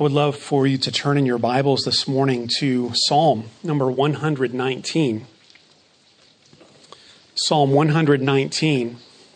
I would love for you to turn in your Bibles this morning to Psalm number 119. Psalm 119.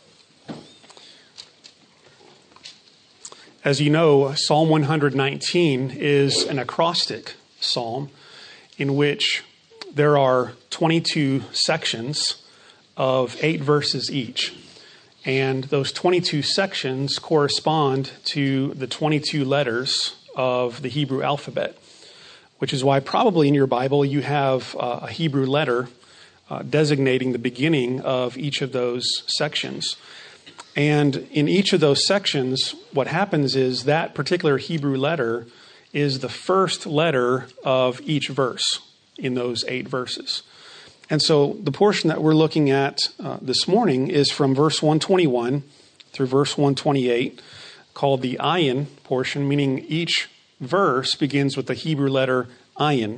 As you know, Psalm 119 is an acrostic psalm in which there are 22 sections of 8 verses each. And those 22 sections correspond to the 22 letters of the Hebrew alphabet, which is why probably in your Bible you have a Hebrew letter designating the beginning of each of those sections. And in each of those sections, what happens is that particular Hebrew letter is the first letter of each verse in those 8 verses. And so the portion that we're looking at this morning is from verse 121 through verse 128, called the ayin portion, meaning each verse begins with the Hebrew letter ayin.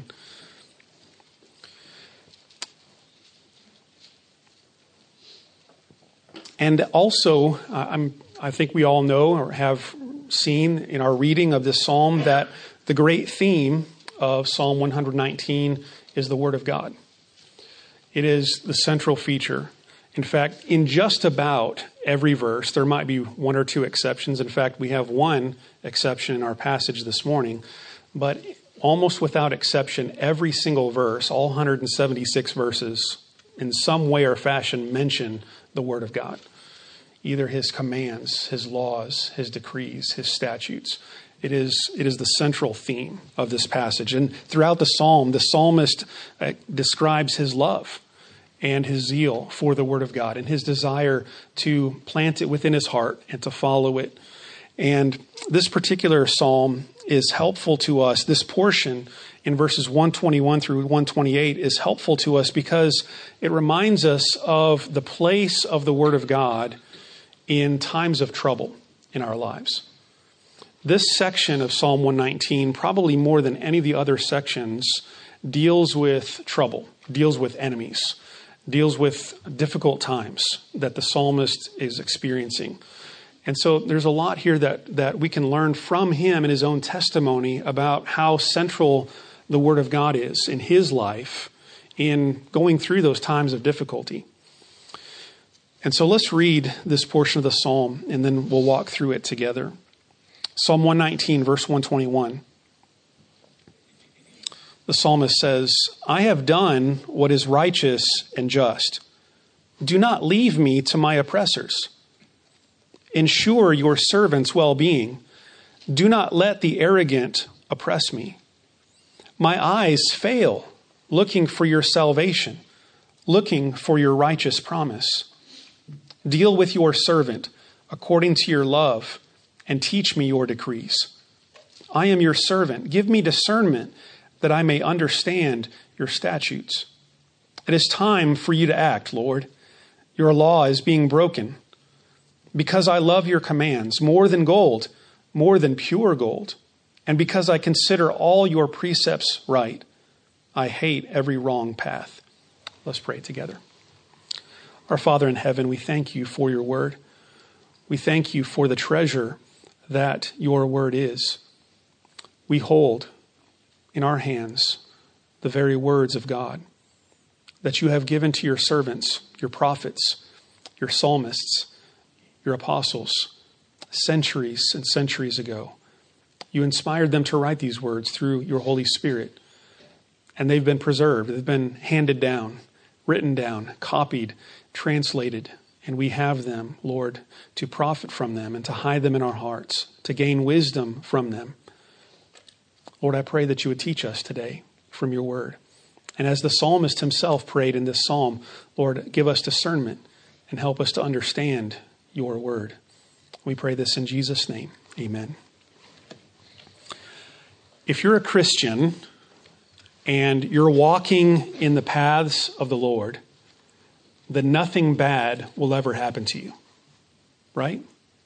And also, I think we all know or have seen in our reading of this psalm that the great theme of Psalm 119 is the Word of God. It is the central feature. In fact, in just about every verse, there might be one or two exceptions. In fact, we have one exception in our passage this morning. But almost without exception, every single verse, all 176 verses, in some way or fashion mention the Word of God. Either His commands, His laws, His decrees, His statutes. It is the central theme of this passage. And throughout the psalm, the psalmist describes his love and his zeal for the Word of God and his desire to plant it within his heart and to follow it. And this particular psalm is helpful to us. This portion in verses 121 through 128 is helpful to us because it reminds us of the place of the Word of God in times of trouble in our lives. This section of Psalm 119, probably more than any of the other sections, deals with trouble, deals with enemies, deals with difficult times that the psalmist is experiencing. And so there's a lot here that we can learn from him in his own testimony about how central the Word of God is in his life in going through those times of difficulty. And so let's read this portion of the psalm and then we'll walk through it together. Psalm 119, verse 121. The psalmist says, "I have done what is righteous and just. Do not leave me to my oppressors. Ensure your servant's well-being. Do not let the arrogant oppress me. My eyes fail, looking for your salvation, looking for your righteous promise. Deal with your servant according to your love, and teach me your decrees. I am your servant. Give me discernment that I may understand your statutes. It is time for you to act, Lord. Your law is being broken. Because I love your commands more than gold, more than pure gold, and because I consider all your precepts right, I hate every wrong path." Let's pray together. Our Father in heaven, we thank you for your word. We thank you for the treasure that your word is. We hold in our hands the very words of God that you have given to your servants, your prophets, your psalmists, your apostles, centuries and centuries ago. You inspired them to write these words through your Holy Spirit, and they've been preserved. They've been handed down, written down, copied, translated, and we have them, Lord, to profit from them and to hide them in our hearts, to gain wisdom from them. Lord, I pray that you would teach us today from your word. And as the psalmist himself prayed in this psalm, Lord, give us discernment and help us to understand your word. We pray this in Jesus' name. Amen. If you're a Christian and you're walking in the paths of the Lord, then nothing bad will ever happen to you. Right?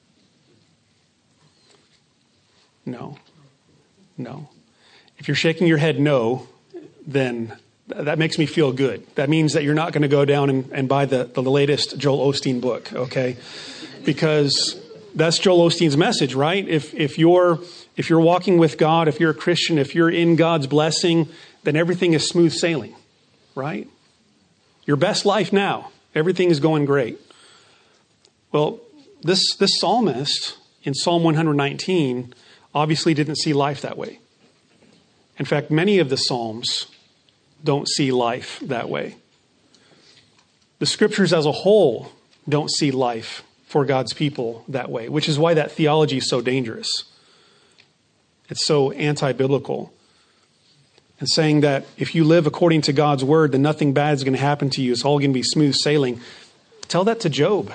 No. If you're shaking your head no, then that makes me feel good. That means that you're not going to go down and buy the latest Joel Osteen book, okay? Because that's Joel Osteen's message, right? If you're walking with God, if you're a Christian, if you're in God's blessing, then everything is smooth sailing, right? Your best life now. Everything is going great. Well, this psalmist in Psalm 119 obviously didn't see life that way. In fact, many of the Psalms don't see life that way. The scriptures as a whole don't see life for God's people that way, which is why that theology is so dangerous. It's so anti-biblical. And saying that if you live according to God's word, then nothing bad is going to happen to you. It's all going to be smooth sailing. Tell that to Job.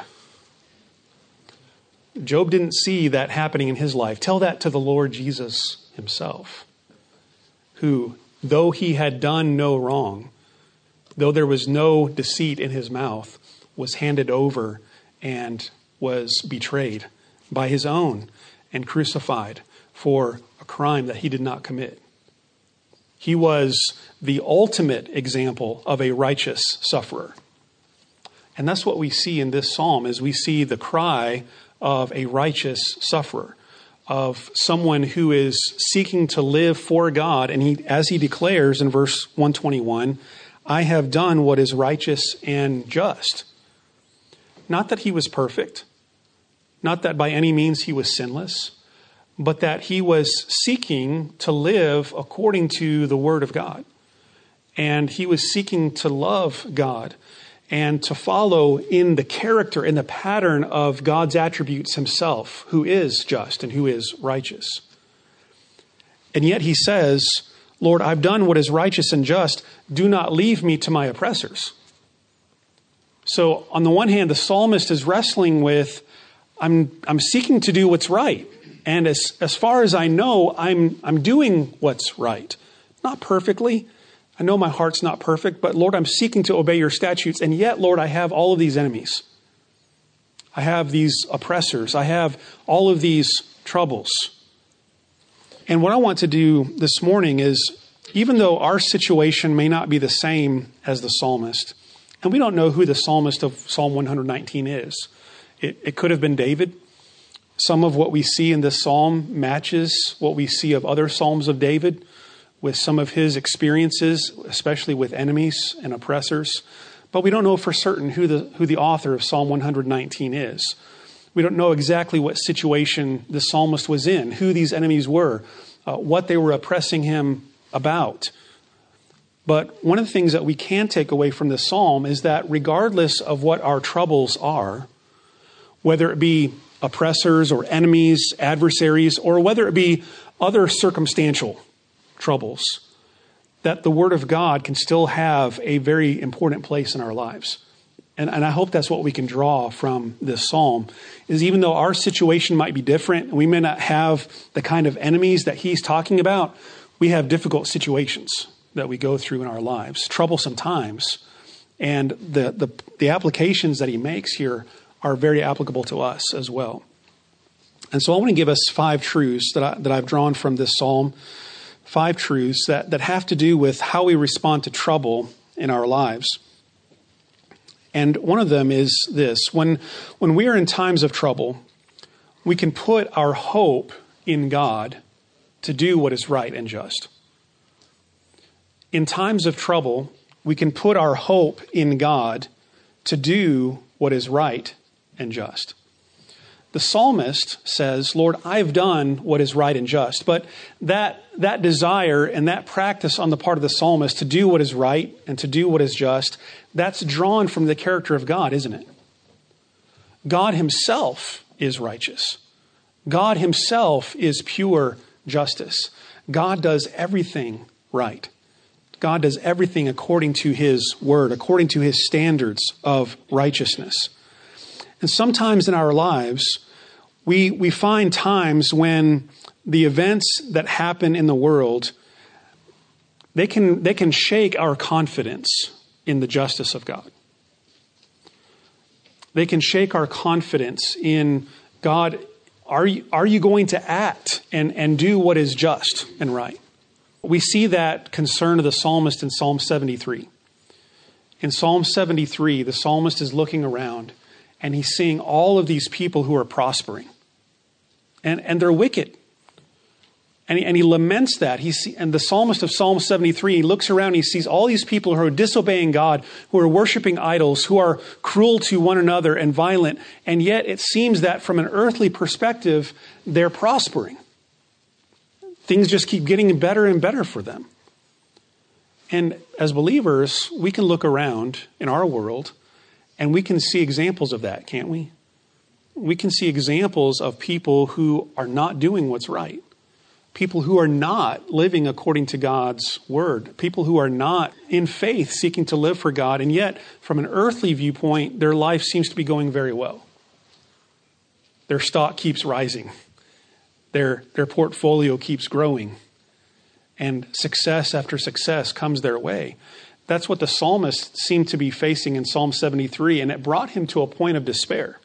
Job didn't see that happening in his life. Tell that to the Lord Jesus himself, who, though he had done no wrong, though there was no deceit in his mouth, was handed over and was betrayed by his own and crucified for a crime that he did not commit. He was the ultimate example of a righteous sufferer. And that's what we see in this psalm, is we see the cry of a righteous sufferer, of someone who is seeking to live for God. And he, as he declares in verse 121, I have done what is righteous and just. Not that he was perfect, not that by any means he was sinless, but that he was seeking to live according to the word of God. And he was seeking to love God and to follow in the character and the pattern of God's attributes himself, who is just and who is righteous. And yet he says, Lord, I've done what is righteous and just. Do not leave me to my oppressors. So on the one hand, the psalmist is wrestling with, I'm seeking to do what's right. And as far as I know, I'm doing what's right. Not perfectly. I know my heart's not perfect, but Lord, I'm seeking to obey your statutes. And yet, Lord, I have all of these enemies. I have these oppressors. I have all of these troubles. And what I want to do this morning is, even though our situation may not be the same as the psalmist, and we don't know who the psalmist of Psalm 119 is. It could have been David. Some of what we see in this psalm matches what we see of other psalms of David, with some of his experiences, especially with enemies and oppressors. But we don't know for certain who the author of Psalm 119 is. We don't know exactly what situation the psalmist was in, who these enemies were, what they were oppressing him about. But one of the things that we can take away from this psalm is that regardless of what our troubles are, whether it be oppressors or enemies, adversaries, or whether it be other circumstantial troubles, that the Word of God can still have a very important place in our lives. And I hope that's what we can draw from this psalm, is even though our situation might be different, and we may not have the kind of enemies that he's talking about, we have difficult situations that we go through in our lives, troublesome times. And the applications that he makes here are very applicable to us as well. And so I want to give us 5 truths that I've drawn from this psalm, 5 truths that have to do with how we respond to trouble in our lives. And one of them is this: when we are in times of trouble, we can put our hope in God to do what is right and just. In times of trouble, we can put our hope in God to do what is right and just. The psalmist says, Lord, I've done what is right and just. But that desire and that practice on the part of the psalmist to do what is right and to do what is just, that's drawn from the character of God, isn't it? God himself is righteous. God himself is pure justice. God does everything right. God does everything according to his word, according to his standards of righteousness. And sometimes in our lives, we find times when the events that happen in the world, they can shake our confidence in the justice of God. They can shake our confidence in God. Are you going to act and do what is just and right? We see that concern of the psalmist in Psalm 73. In Psalm 73, the psalmist is looking around and he's seeing all of these people who are prospering. and they're wicked. And he laments that. And the psalmist of Psalm 73, he looks around, he sees all these people who are disobeying God, who are worshiping idols, who are cruel to one another and violent. And yet it seems that from an earthly perspective, they're prospering. Things just keep getting better and better for them. And as believers, we can look around in our world and we can see examples of that, can't we? We can see examples of people who are not doing what's right. People who are not living according to God's word. People who are not in faith seeking to live for God. And yet, from an earthly viewpoint, their life seems to be going very well. Their stock keeps rising. Their portfolio keeps growing. And success after success comes their way. That's what the psalmist seemed to be facing in Psalm 73. And it brought him to a point of despair,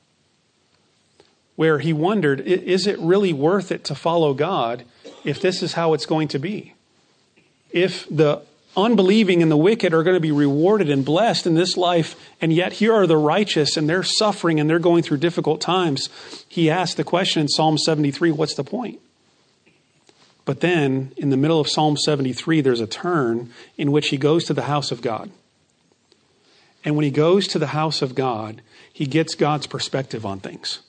where he wondered, is it really worth it to follow God if this is how it's going to be? If the unbelieving and the wicked are going to be rewarded and blessed in this life, and yet here are the righteous and they're suffering and they're going through difficult times, he asked the question in Psalm 73, what's the point? But then, in the middle of Psalm 73, there's a turn in which he goes to the house of God. And when he goes to the house of God, he gets God's perspective on things.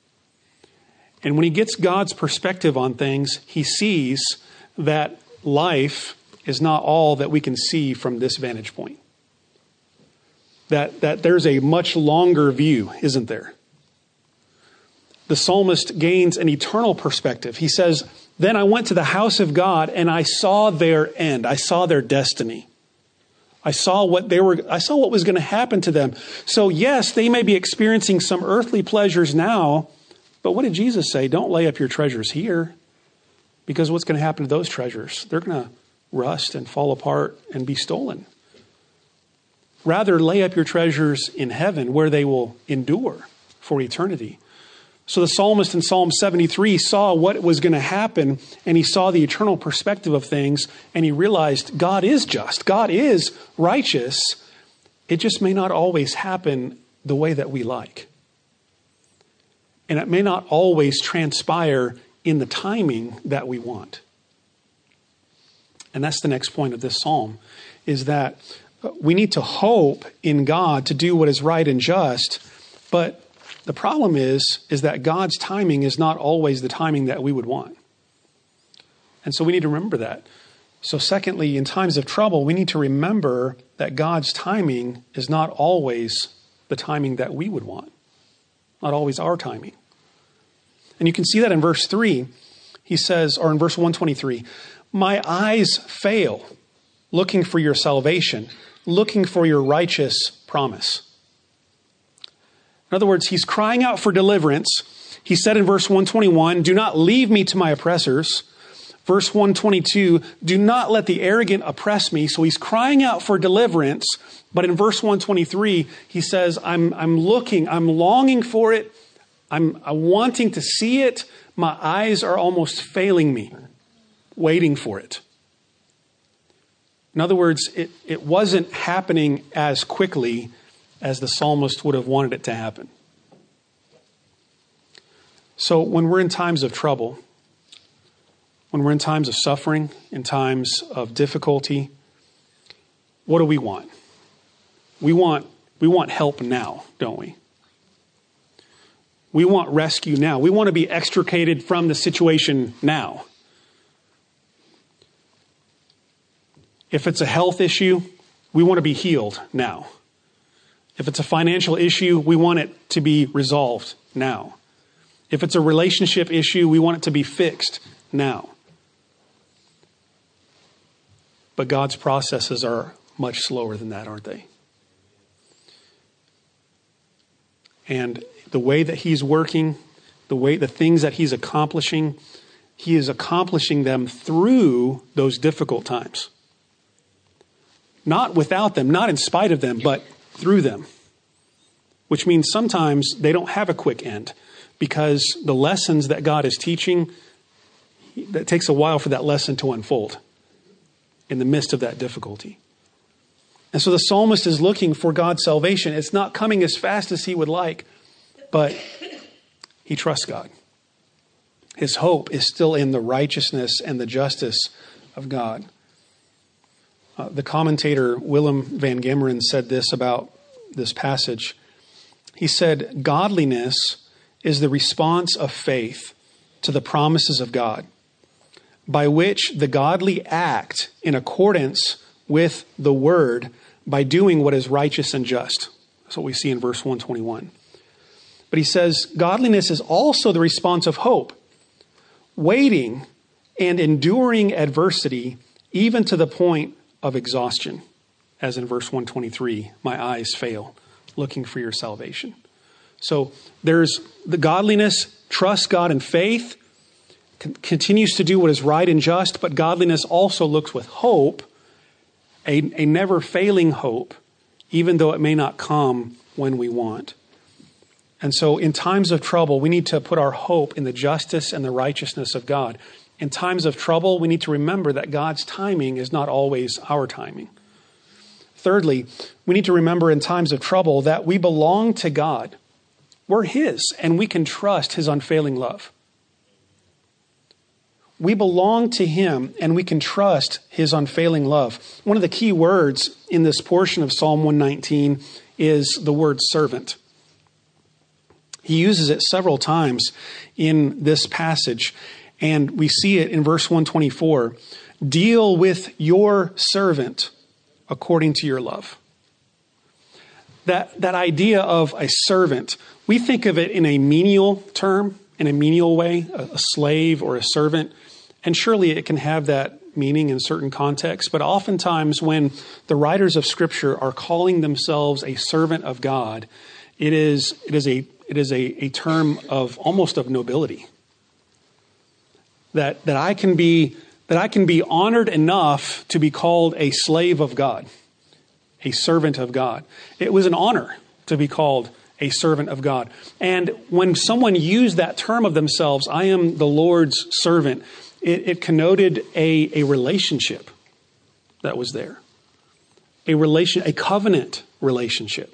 And when he gets God's perspective on things, he sees that life is not all that we can see from this vantage point. That there's a much longer view, isn't there? The psalmist gains an eternal perspective. He says, then I went to the house of God and I saw their end. I saw their destiny. I saw what was going to happen to them. So yes, they may be experiencing some earthly pleasures now, but what did Jesus say? Don't lay up your treasures here, because what's going to happen to those treasures? They're going to rust and fall apart and be stolen. Rather, lay up your treasures in heaven where they will endure for eternity. So the psalmist in Psalm 73 saw what was going to happen, and he saw the eternal perspective of things, and he realized God is just. God is righteous. It just may not always happen the way that we like. And it may not always transpire in the timing that we want. And that's the next point of this psalm, is that we need to hope in God to do what is right and just. But the problem is that God's timing is not always the timing that we would want. And so we need to remember that. So secondly, in times of trouble, we need to remember that God's timing is not always the timing that we would want. Not always our timing. And you can see that in verse 3. He says, or in verse 123, my eyes fail looking for your salvation, looking for your righteous promise. In other words, he's crying out for deliverance. He said in verse 121, do not leave me to my oppressors. Verse 122, do not let the arrogant oppress me. So he's crying out for deliverance. But in verse 123, he says, I'm longing for it. I'm wanting to see it. My eyes are almost failing me, waiting for it. In other words, it wasn't happening as quickly as the psalmist would have wanted it to happen. So when we're in times of trouble, when we're in times of suffering, in times of difficulty, what do we want? We want help now, don't we? We want rescue now. We want to be extricated from the situation now. If it's a health issue, we want to be healed now. If it's a financial issue, we want it to be resolved now. If it's a relationship issue, we want it to be fixed now. But God's processes are much slower than that, aren't they? And the way that he's working, the things that he's accomplishing, he is accomplishing them through those difficult times. Not without them, not in spite of them, but through them. Which means sometimes they don't have a quick end, because the lessons that God is teaching, it takes a while for that lesson to unfold in the midst of that difficulty. And so the psalmist is looking for God's salvation. It's not coming as fast as he would like, but he trusts God. His hope is still in the righteousness and the justice of God. The commentator Willem van Gemeren said this about this passage. He said, "Godliness is the response of faith to the promises of God, by which the godly act in accordance with the word by doing what is righteous and just." That's what we see in verse 121. But he says, godliness is also the response of hope, waiting and enduring adversity, even to the point of exhaustion. As in verse 123, my eyes fail, looking for your salvation. So there's the godliness, trusts God in faith, continues to do what is right and just, but godliness also looks with hope, a never failing hope, even though it may not come when we want. And so in times of trouble, we need to put our hope in the justice and the righteousness of God. In times of trouble, we need to remember that God's timing is not always our timing. Thirdly, we need to remember in times of trouble that we belong to God. We're His, and we can trust His unfailing love. We belong to Him, and we can trust His unfailing love. One of the key words in this portion of Psalm 119 is the word servant. He uses it several times in this passage, and we see it in verse 124. Deal with your servant according to your love. That idea of a servant, we think of it in a menial term, in a menial way, a slave or a servant. And surely it can have that meaning in certain contexts. But oftentimes when the writers of Scripture are calling themselves a servant of God, it is a term of almost of nobility. That I can be honored enough to be called a slave of God, a servant of God. It was an honor to be called a servant of God. And when someone used that term of themselves, I am the Lord's servant, it connoted a relationship that was there. A covenant relationship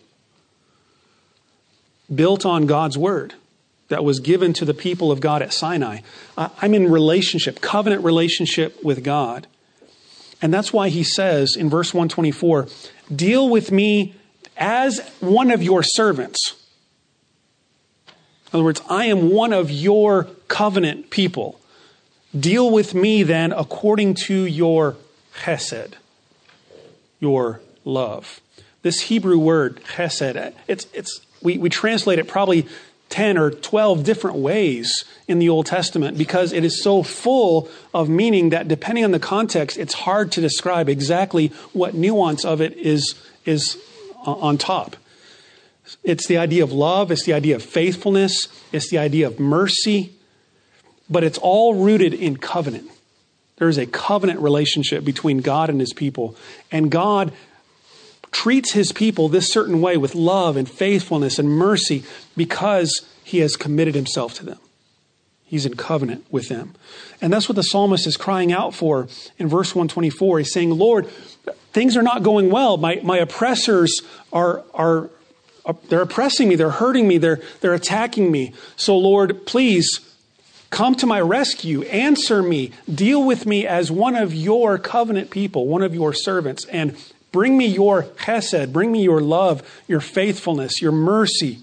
built on God's word that was given to the people of God at Sinai. I'm in relationship, covenant relationship with God. And that's why he says in verse 124, deal with me as one of your servants. In other words, I am one of your covenant people. Deal with me then according to your chesed, your love. This Hebrew word chesed, we translate it probably 10 or 12 different ways in the Old Testament because it is so full of meaning that depending on the context, it's hard to describe exactly what nuance of it is on top. It's the idea of love. It's the idea of faithfulness. It's the idea of mercy. But it's all rooted in covenant. There is a covenant relationship between God and His people. And God treats His people this certain way with love and faithfulness and mercy because He has committed Himself to them. He's in covenant with them. And that's what the psalmist is crying out for in verse 124. He's saying, Lord, things are not going well. My oppressors they're oppressing me. They're hurting me. They're attacking me. So Lord, please come to my rescue. Answer me. Deal with me as one of your covenant people, one of your servants, and bring me your chesed. Bring me your love, your faithfulness, your mercy.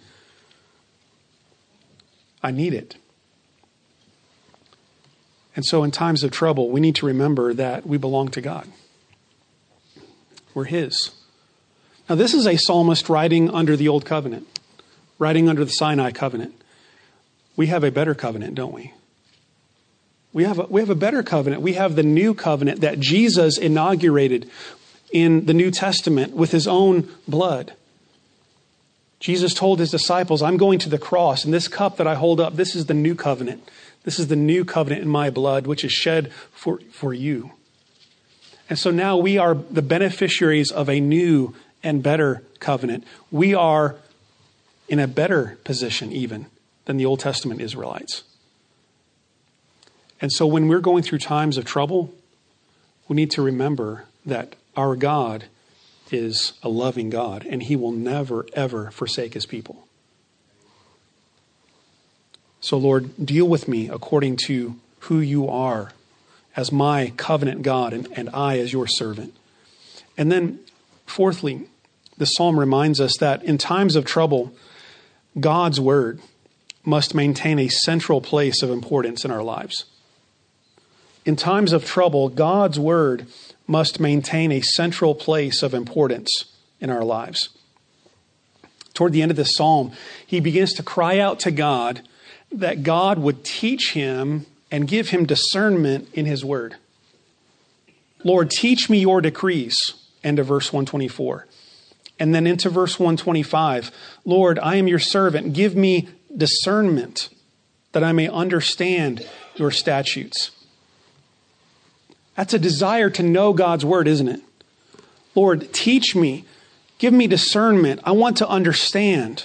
I need it. And so in times of trouble, we need to remember that we belong to God. We're His. Now, this is a psalmist writing under the Old Covenant, writing under the Sinai Covenant. We have a better covenant, don't we? We have a better covenant. We have the new covenant that Jesus inaugurated in the New Testament with His own blood. Jesus told His disciples, I'm going to the cross, and this cup that I hold up, this is the new covenant. This is the new covenant in my blood, which is shed for you. And so now we are the beneficiaries of a new and better covenant. We are in a better position even than the Old Testament Israelites. And so when we're going through times of trouble, we need to remember that our God is a loving God, and He will never, ever forsake His people. So Lord, deal with me according to who you are as my covenant God and I as your servant. And then fourthly, the psalm reminds us that in times of trouble, God's word must maintain a central place of importance in our lives. In times of trouble, God's word must maintain a central place of importance in our lives. Toward the end of this psalm, he begins to cry out to God that God would teach him and give him discernment in his word. Lord, teach me your decrees. End of verse 124. And then into verse 125, Lord, I am your servant. Give me discernment that I may understand your statutes. That's a desire to know God's word, isn't it? Lord, teach me. Give me discernment. I want to understand.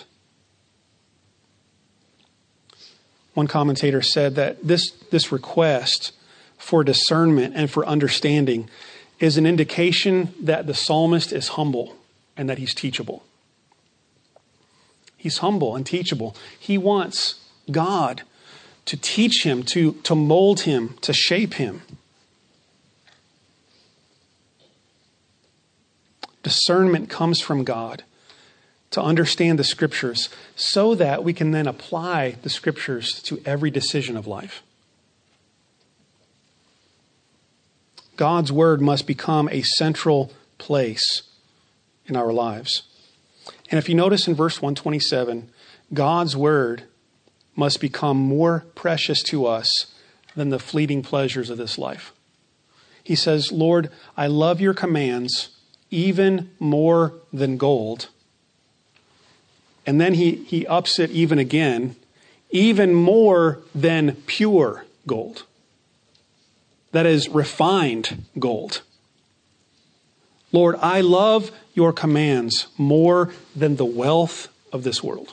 One commentator said that this request for discernment and for understanding is an indication that the psalmist is humble and that he's teachable. He's humble and teachable. He wants God to teach him, to mold him, to shape him. Discernment comes from God to understand the scriptures so that we can then apply the scriptures to every decision of life. God's word must become a central place in our lives. And if you notice in verse 127, God's word must become more precious to us than the fleeting pleasures of this life. He says, Lord, I love your commands even more than gold. And then he ups it even again, even more than pure gold. That is refined gold. Lord, I love your commands more than the wealth of this world.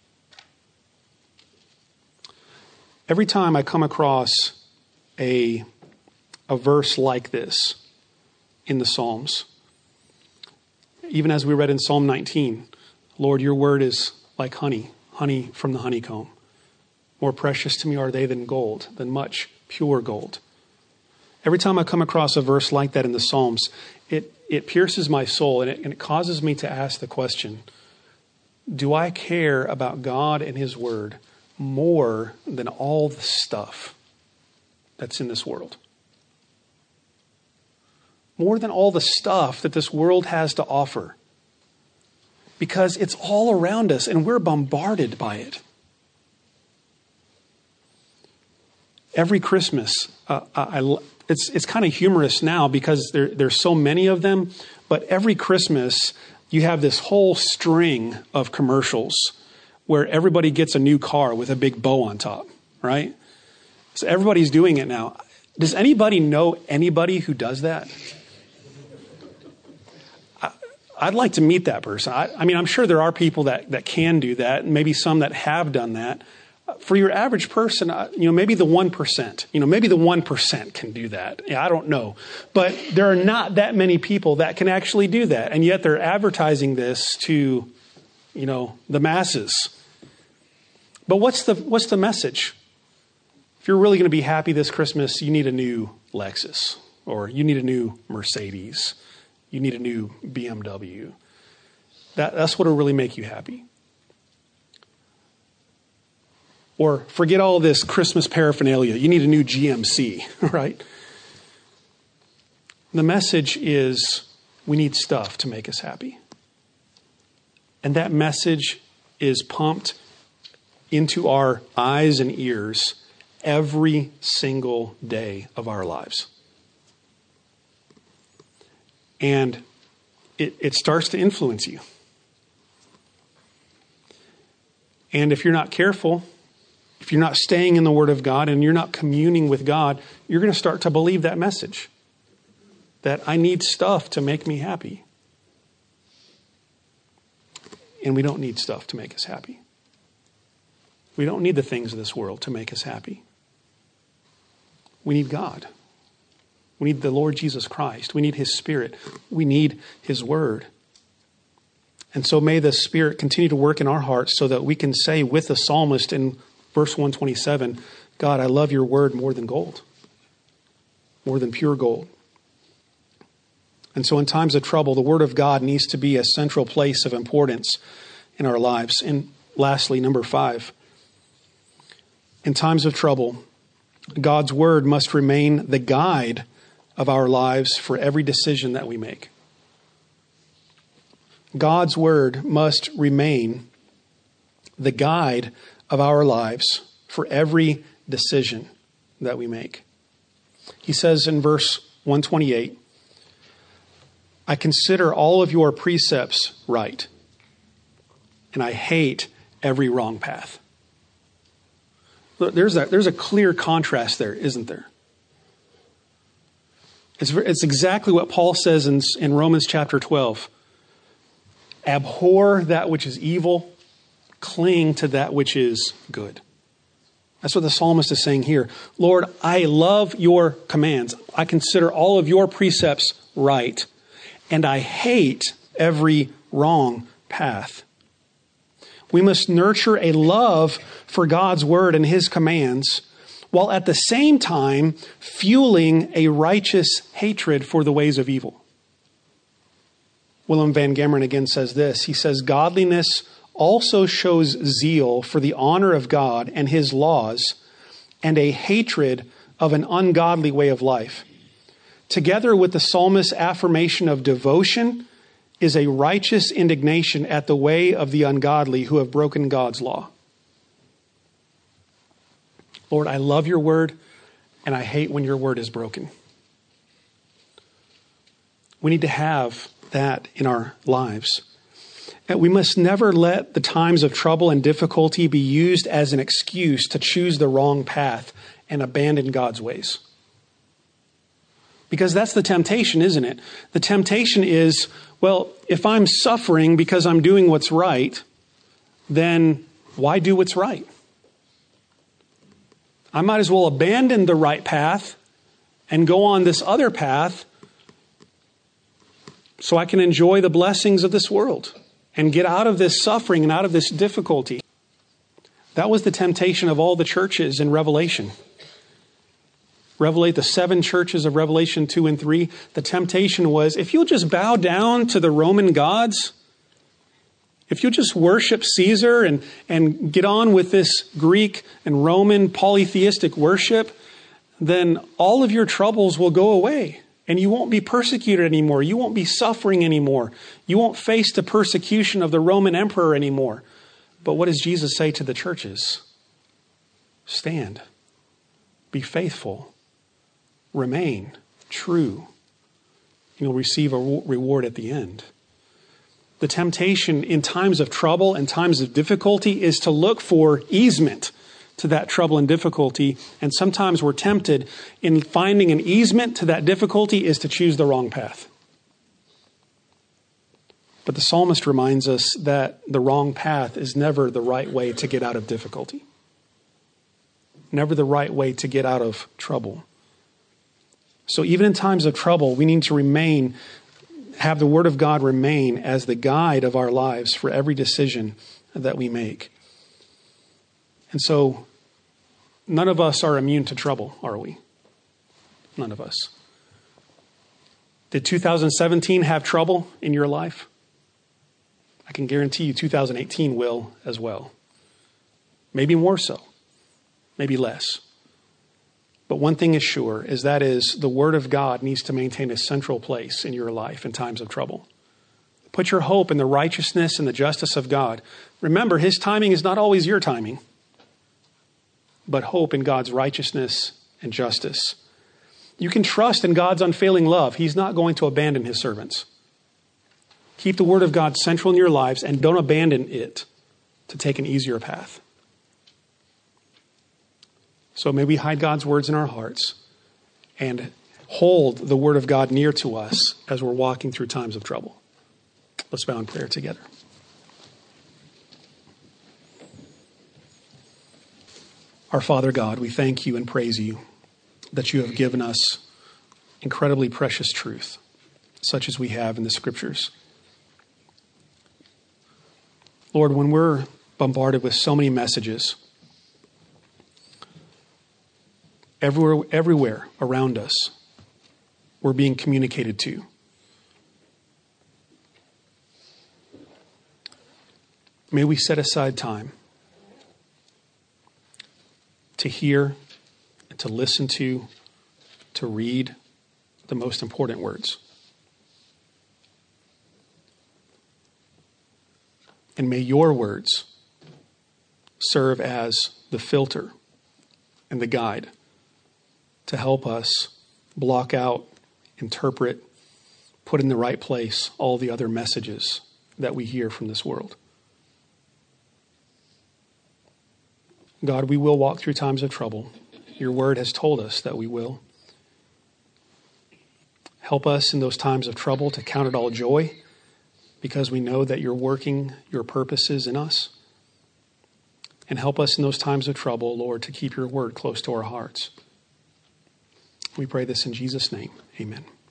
Every time I come across a verse like this in the Psalms, even as we read in Psalm 19, Lord, your word is like honey from the honeycomb. More precious to me are they than gold, than much pure gold. Every time I come across a verse like that in the Psalms, it pierces my soul and it causes me to ask the question, do I care about God and his word more than all the stuff that's in this world? More than all the stuff that this world has to offer. Because it's all around us and we're bombarded by it. Every Christmas, it's kind of humorous now because there's so many of them, but every Christmas you have this whole string of commercials where everybody gets a new car with a big bow on top, right? So everybody's doing it now. Does anybody know anybody who does that? I'd like to meet that person. I mean, I'm sure there are people that can do that, and maybe some that have done that. For your average person, maybe the 1%, maybe the 1% can do that. Yeah, I don't know. But there are not that many people that can actually do that. And yet they're advertising this to, the masses. But what's the message? If you're really going to be happy this Christmas, you need a new Lexus, or you need a new Mercedes. You need a new BMW. That's what will really make you happy. Or forget all this Christmas paraphernalia. You need a new GMC, right? The message is we need stuff to make us happy. And that message is pumped into our eyes and ears every single day of our lives. And it starts to influence you. And if you're not careful, if you're not staying in the Word of God and you're not communing with God, you're going to start to believe that message. That I need stuff to make me happy. And we don't need stuff to make us happy. We don't need the things of this world to make us happy. We need God. We need the Lord Jesus Christ. We need his Spirit. We need his word. And so may the Spirit continue to work in our hearts so that we can say with the psalmist in Verse 127, God, I love your word more than gold, more than pure gold. And so in times of trouble, the word of God needs to be a central place of importance in our lives. And lastly, number 5, in times of trouble, God's word must remain the guide of our lives for every decision that we make. God's word must remain the guide of our lives for every decision that we make. He says in verse 128, I consider all of your precepts right, and I hate every wrong path. There's a clear contrast there, isn't there? It's exactly what Paul says in Romans chapter 12. Abhor that which is evil, cling to that which is good. That's what the psalmist is saying here. Lord, I love your commands. I consider all of your precepts right, and I hate every wrong path. We must nurture a love for God's word and his commands, while at the same time fueling a righteous hatred for the ways of evil. Willem van Gemeren again says this. He says, godliness also shows zeal for the honor of God and his laws, and a hatred of an ungodly way of life. Together with the psalmist's affirmation of devotion is a righteous indignation at the way of the ungodly who have broken God's law. Lord, I love your word, and I hate when your word is broken. We need to have that in our lives. And we must never let the times of trouble and difficulty be used as an excuse to choose the wrong path and abandon God's ways. Because that's the temptation, isn't it? The temptation is, well, if I'm suffering because I'm doing what's right, then why do what's right? I might as well abandon the right path and go on this other path so I can enjoy the blessings of this world and get out of this suffering and out of this difficulty. That was the temptation of all the churches in Revelation. The 7 churches of Revelation 2 and 3, the temptation was, if you'll just bow down to the Roman gods, if you'll just worship Caesar and get on with this Greek and Roman polytheistic worship, then all of your troubles will go away. And you won't be persecuted anymore. You won't be suffering anymore. You won't face the persecution of the Roman emperor anymore. But what does Jesus say to the churches? Stand. Be faithful. Remain true. You'll receive a reward at the end. The temptation in times of trouble and times of difficulty is to look for easement to that trouble and difficulty. And sometimes we're tempted in finding an easement to that difficulty is to choose the wrong path. But the psalmist reminds us that the wrong path is never the right way to get out of difficulty. Never the right way to get out of trouble. So even in times of trouble, we need to have the Word of God remain as the guide of our lives for every decision that we make. And so none of us are immune to trouble, are we? None of us. Did 2017 have trouble in your life? I can guarantee you 2018 will as well. Maybe more so, maybe less. But one thing is sure, that is the Word of God needs to maintain a central place in your life in times of trouble. Put your hope in the righteousness and the justice of God. Remember, his timing is not always your timing, but hope in God's righteousness and justice. You can trust in God's unfailing love. He's not going to abandon his servants. Keep the Word of God central in your lives and don't abandon it to take an easier path. So may we hide God's words in our hearts and hold the Word of God near to us as we're walking through times of trouble. Let's bow in prayer together. Our Father God, we thank you and praise you that you have given us incredibly precious truth, such as we have in the Scriptures. Lord, when we're bombarded with so many messages everywhere around us, we're being communicated to. May we set aside time to hear and to listen to read the most important words. And may your words serve as the filter and the guide to help us block out, interpret, put in the right place all the other messages that we hear from this world. God, we will walk through times of trouble. Your word has told us that we will. Help us in those times of trouble to count it all joy, because we know that you're working your purposes in us. And help us in those times of trouble, Lord, to keep your word close to our hearts. We pray this in Jesus' name. Amen.